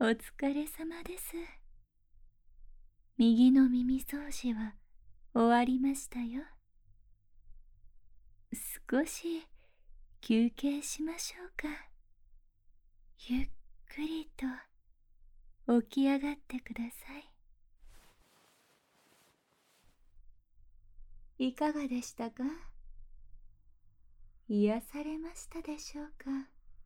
疲れ様です。右の耳掃除は終わりましたよ。少し休憩しましょうか。ゆっくりと起き上がってください。いかがでしたか？癒されましたでしょうか？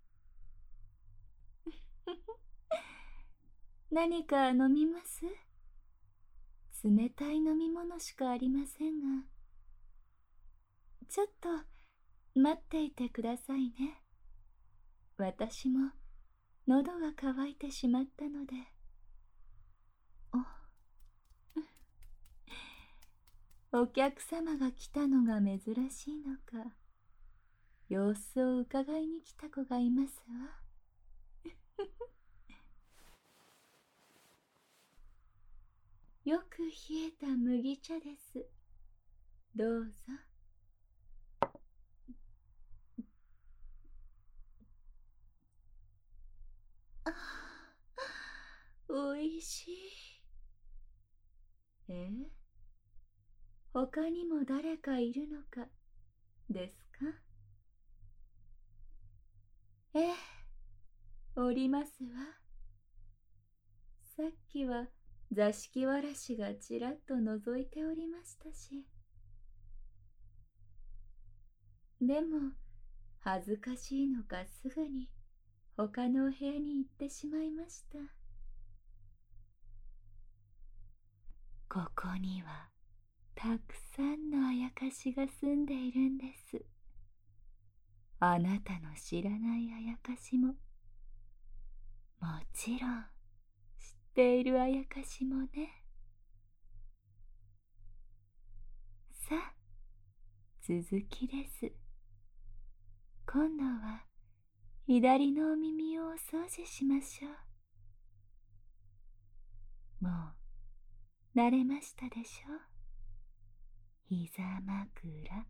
何か飲みます？冷たい飲み物しかありませんが。ちょっと待っていてくださいね。私も喉が渇いてしまったので。お客様が来たのが珍しいのか、様子を伺いに来た子がいますわ。よく冷えた麦茶です。どうぞ。あ、おいしい。他にも誰かいるのかですか？おりますわ。さっきは座敷わらしがちらっと覗いておりましたし。でも恥ずかしいのかすぐに他のお部屋に行ってしまいました。ここにはたくさんのあやかしが住んでいるんです。あなたの知らないあやかしも、もちろん知っているあやかしもね。さあ、続きです。今度は左のお耳をお掃除しましょう。もう慣れましたでしょう。膝枕。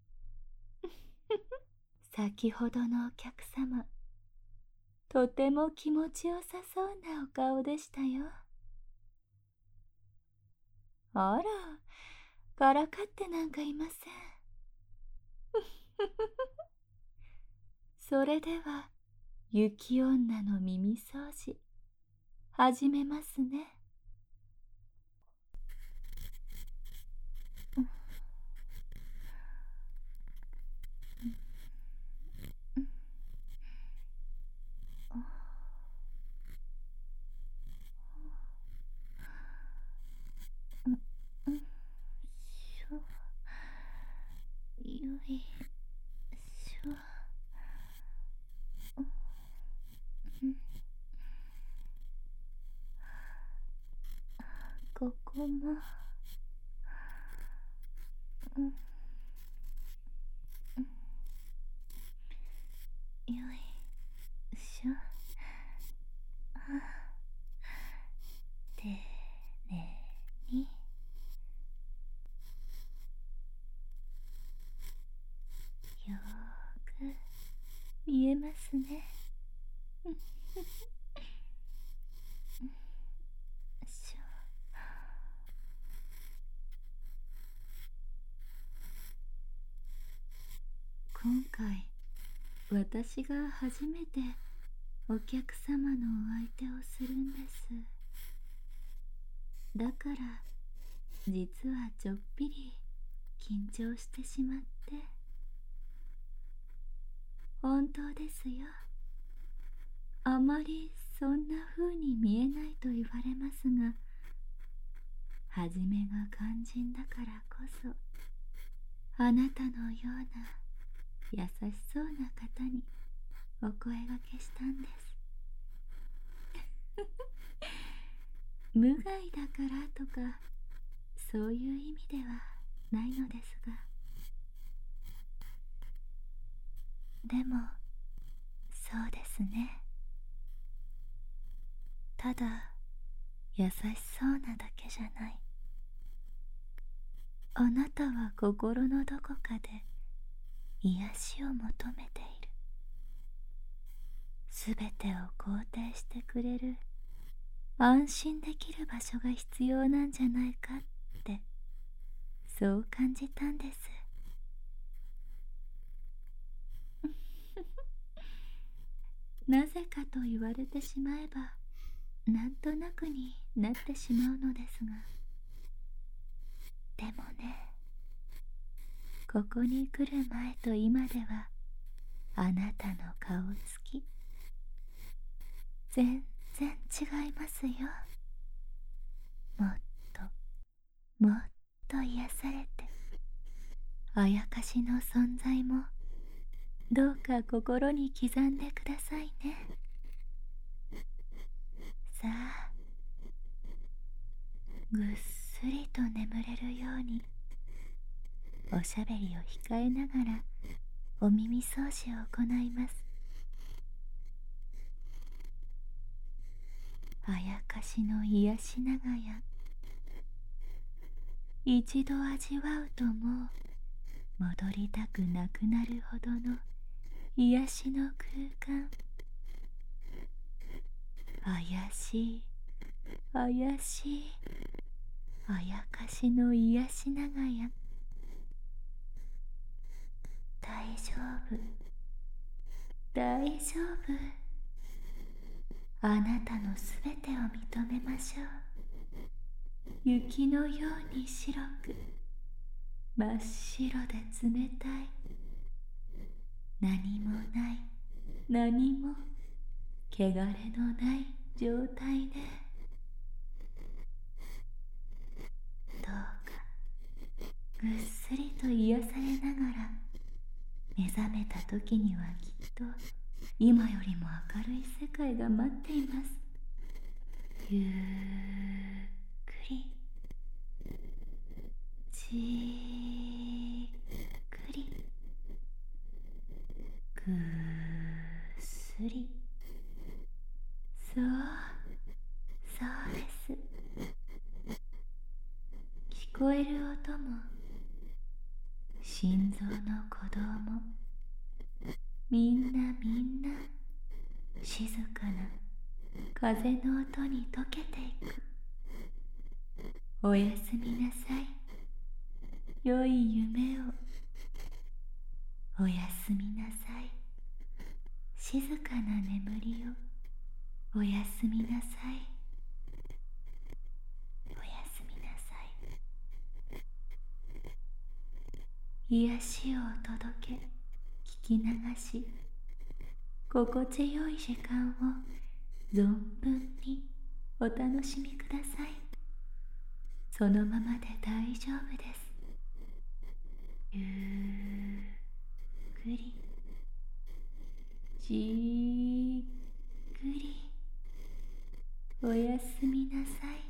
先ほどのお客様、とても気持ちよさそうなお顔でしたよ。あら、からかってなんかいません。それでは雪女の耳掃除始めますね。よいしょ。ここも。よいしょ。丁寧に。よーく見えますね。しょ。今回私が初めてお客様のお相手をするんです。だから実はちょっぴり緊張してしまって。本当ですよ。あまりそんな風に見えないと言われますが、はじめが肝心だからこそ、あなたのような優しそうな方にお声がけしたんです。無害だからとかそういう意味ではないのですが。でもそうですね。ただ優しそうなだけじゃない。あなたは心のどこかで癒しを求めている。すべてを肯定してくれる安心できる場所が必要なんじゃないかって、そう感じたんです。なぜかと言われてしまえば、なんとなくになってしまうのですが、でもね、ここに来る前と今では、あなたの顔つき、全然違いますよ。もっともっと癒されて、あやかしの存在もどうか心に刻んでくださいね。さあ、ぐっすりと眠れるように、おしゃべりを控えながらお耳掃除を行います。あやかしの癒しながや、一度味わうともう戻りたくなくなるほどの癒しの空間。怪しい怪しいあやかしの癒しながや、大丈夫大丈夫、あなたのすべてを認めましょう。雪のように白く、真っ白で冷たい、何もない何も汚れのない状態で、どうかぐっすりと癒されながら、目覚めた時にはきっと今よりも明るい世界が待っています。ゆっくりじっくり、ぐっすり、そうそうです。聞こえる音も心臓の鼓動も、みんな静かな風の音に溶けていく。おやすみなさい、良い夢を。おやすみなさい、静かな眠りを。おやすみなさい、おやすみなさい。癒しをお届け、聞き流し、心地よい時間を存分にお楽しみください。そのままで大丈夫です。ゆっくりじっくり、おやすみなさい。